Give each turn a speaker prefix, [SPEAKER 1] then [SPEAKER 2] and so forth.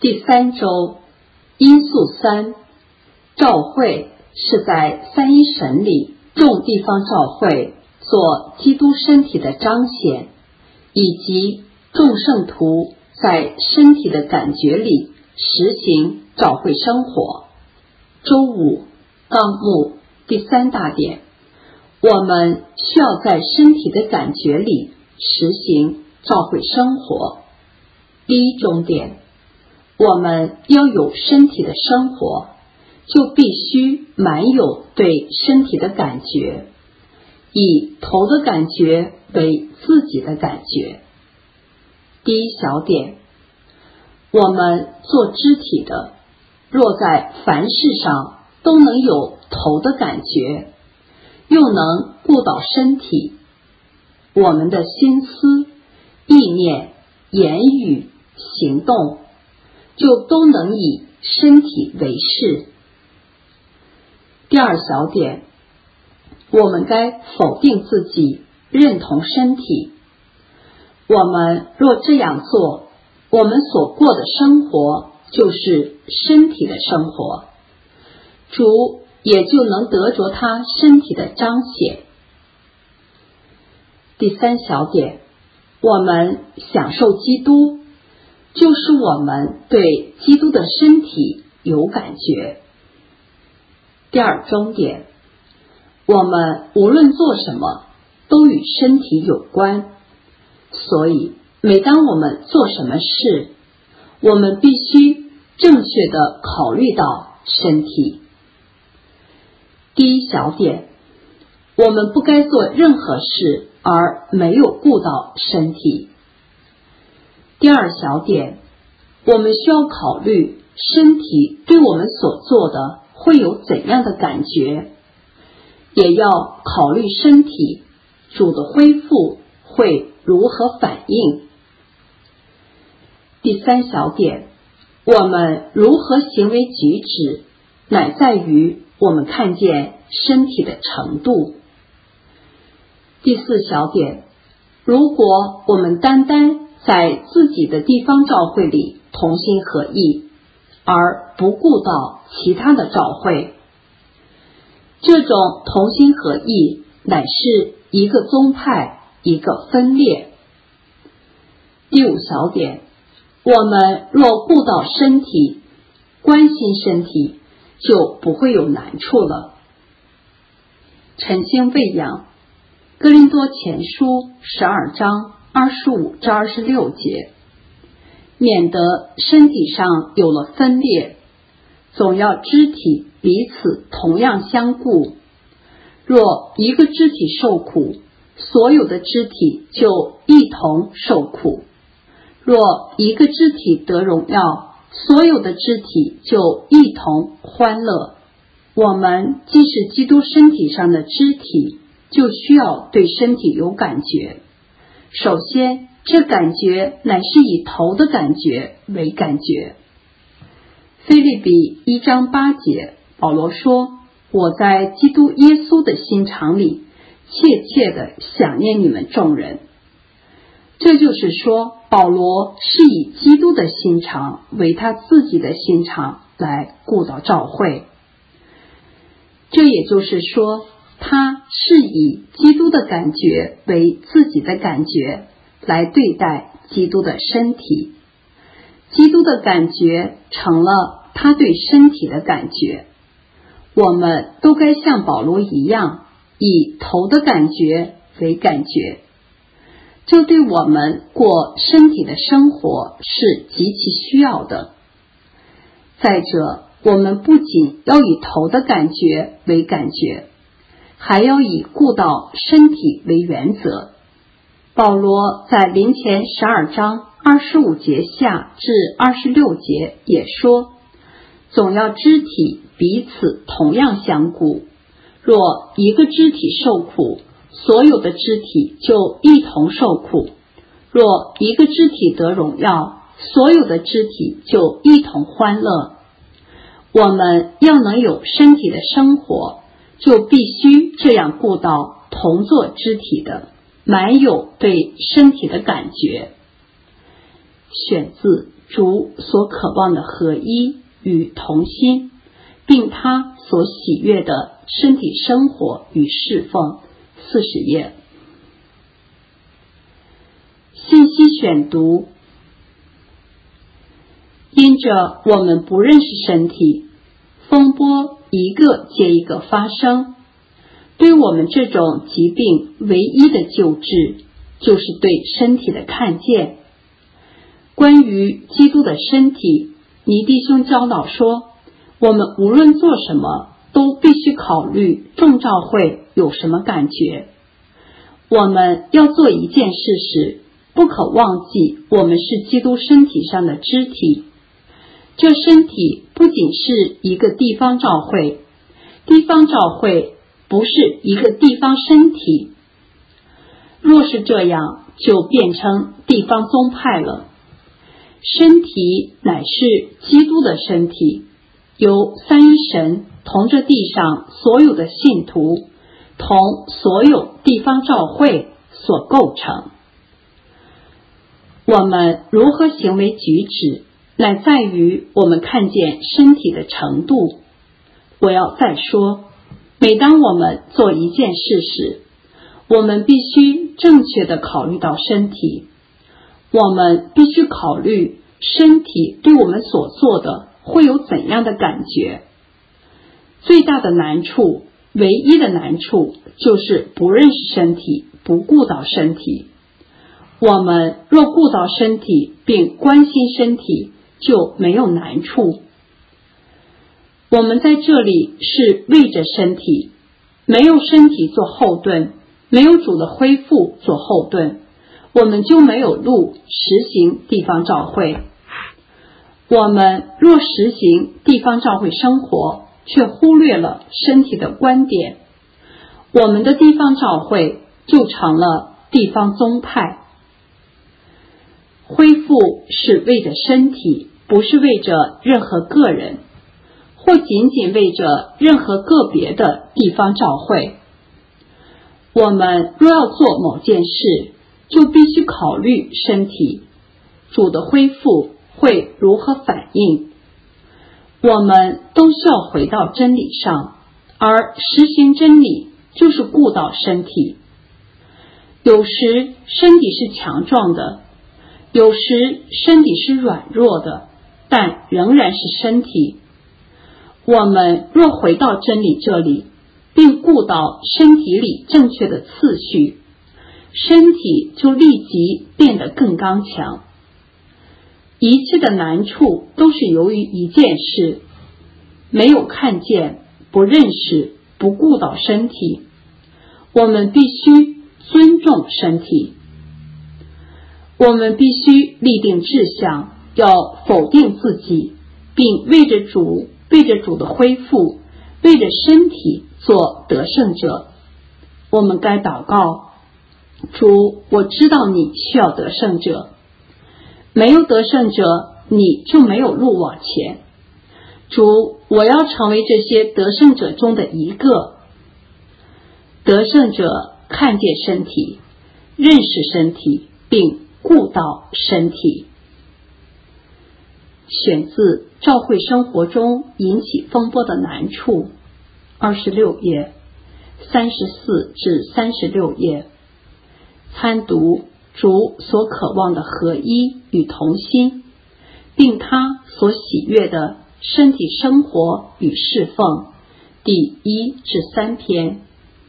[SPEAKER 1] 第三周，因素三，召会是在三一神里众地方召会做基督身体的彰显，以及众圣徒在身体的感觉里实行召会生活。周五，纲目第三大点，我们需要在身体的感觉里实行召会生活。第一重点，我们要有身体的生活，就必须满有对身体的感觉，以头的感觉为自己的感觉。第一小点，我们做肢体的，若在凡事上都能有头的感觉，又能顾到身体，我们的心思、意念、言语、行动就都能以身体为事。第二小点，我们该否定自己，认同身体。我们若这样做，我们所过的生活就是身体的生活，主也就能得着他身体的彰显。第三小点，我们享受基督，就是我们对基督的身体有感觉。第二重点，我们无论做什么都与身体有关，所以每当我们做什么事，我们必须正确地考虑到身体。第一小点，我们不该做任何事而没有顾到身体。第二小点，我们需要考虑身体对我们所做的会有怎样的感觉，也要考虑身体主的恢复会如何反应。第三小点，我们如何行为举止，乃在于我们看见身体的程度。第四小点，如果我们单单在自己的地方召会里同心合意，而不顾到其他的召会，这种同心合意乃是一个宗派，一个分裂。第五小点，我们若顾到身体，关心身体，就不会有难处了。晨星喂养，哥林多前书12章25至26节，免得身体上有了分裂，总要肢体彼此同样相顾。若一个肢体受苦，所有的肢体就一同受苦；若一个肢体得荣耀，所有的肢体就一同欢乐。我们既是基督身体上的肢体，就需要对身体有感觉。首先，这感觉乃是以头的感觉为感觉。腓立比1章8节，保罗说，我在基督耶稣的心肠里切切地想念你们众人。这就是说，保罗是以基督的心肠为他自己的心肠来顾到召会。这也就是说，他是以基督的感觉为自己的感觉来对待基督的身体，基督的感觉成了他对身体的感觉。我们都该像保罗一样，以头的感觉为感觉，这对我们过身体的生活是极其需要的。再者，我们不仅要以头的感觉为感觉，还要以顾到身体为原则。保罗在林前12章25节下至26节也说，总要肢体彼此同样相顾。若一个肢体受苦，所有的肢体就一同受苦；若一个肢体得荣耀，所有的肢体就一同欢乐。我们要能有身体的生活，就必须这样顾到同作肢体的，满有对身体的感觉。选自主所渴望的合一与同心，并他所喜悦的身体生活与侍奉。40页。信息选读。因着我们不认识身体，风波一个接一个发生，对我们这种疾病唯一的救治，就是对身体的看见。关于基督的身体，尼弟兄教导说，我们无论做什么，都必须考虑众召会有什么感觉。我们要做一件事时，不可忘记我们是基督身体上的肢体。这身体不仅是一个地方召会，地方召会不是一个地方身体。若是这样，就变成地方宗派了。身体乃是基督的身体，由三一神同着地上所有的信徒，同所有地方召会所构成。我们如何行为举止，乃在于我们看见身体的程度。我要再说，每当我们做一件事时，我们必须正确地考虑到身体。我们必须考虑身体对我们所做的会有怎样的感觉。最大的难处，唯一的难处，就是不认识身体，不顾到身体。我们若顾到身体并关心身体，就没有难处。我们在这里是为着身体，没有身体做后盾，没有主的恢复做后盾，我们就没有路实行地方召会。我们若实行地方召会生活，却忽略了身体的观点，我们的地方召会就成了地方宗派。恢复是为着身体，不是为着任何个人，或仅仅为着任何个别的地方召会。我们若要做某件事，就必须考虑身体，主的恢复会如何反应。我们都需要回到真理上，而实行真理就是顾到身体。有时身体是强壮的，有时身体是软弱的，但仍然是身体。我们若回到真理这里，并顾到身体里正确的次序，身体就立即变得更刚强。一切的难处都是由于一件事，没有看见，不认识，不顾到身体。我们必须尊重身体。我们必须立定志向，要否定自己，并为着主的恢复，为着身体做得胜者。我们该祷告，主，我知道你需要得胜者，没有得胜者，你就没有路往前。主，我要成为这些得胜者中的一个。得胜者看见身体，认识身体，并顾到身体。选自《召会生活中引起风波的难处》，26页，34至36页。参读主所渴望的合一与同心，并他所喜悦的身体生活与侍奉，第1至3篇。